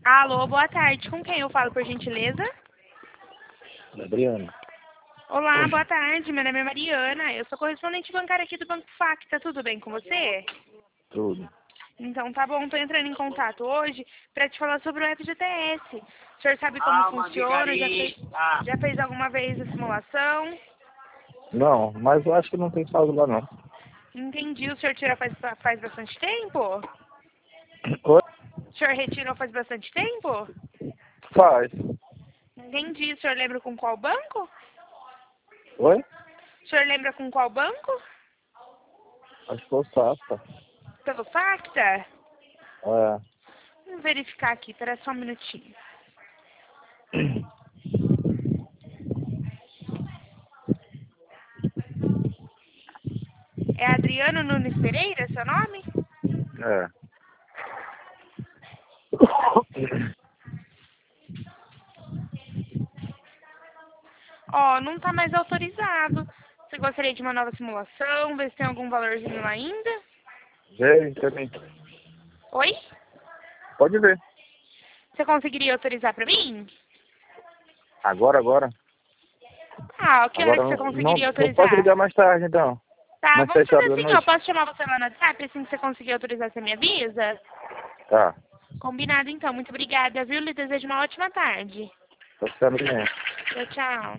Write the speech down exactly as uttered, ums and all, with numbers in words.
Alô, boa tarde. Com quem eu falo, por gentileza? Adriano. Olá, boa tarde. Meu nome é Mariana. Eu sou correspondente bancária aqui do Banco Facta. Tudo bem com você? Tudo. Então tá bom, tô entrando em contato hoje para te falar sobre o F G T S. O senhor sabe como funciona? Já fez, já fez alguma vez a simulação? Não, mas eu acho que não tem saldo lá não. Entendi. O senhor tira faz, faz bastante tempo? Oi? O senhor retirou faz bastante tempo? Faz. Entendi. O senhor lembra com qual banco? Oi? O senhor lembra com qual banco? Acho que foi o Safra. Pelo Facta? É. Vamos verificar aqui, espera só um minutinho. É Adriano Nunes Pereira, seu nome? É. Ó, não tá mais autorizado. Você gostaria de uma nova simulação? Ver se tem algum valorzinho lá ainda? Vê, também. Oi? Pode ver. Você conseguiria autorizar pra mim? Agora, agora. Ah, que hora Agora que você não, não, conseguiria não pode autorizar? ligar mais tarde, então. Tá, Mais vamos sete fazer horas da assim, ó. noite. Posso chamar você lá no WhatsApp assim que você conseguir autorizar, você me avisa? Tá. Combinado então. Muito obrigada, viu? Lhe desejo uma ótima tarde. Tô ficando bem. Tchau, tchau.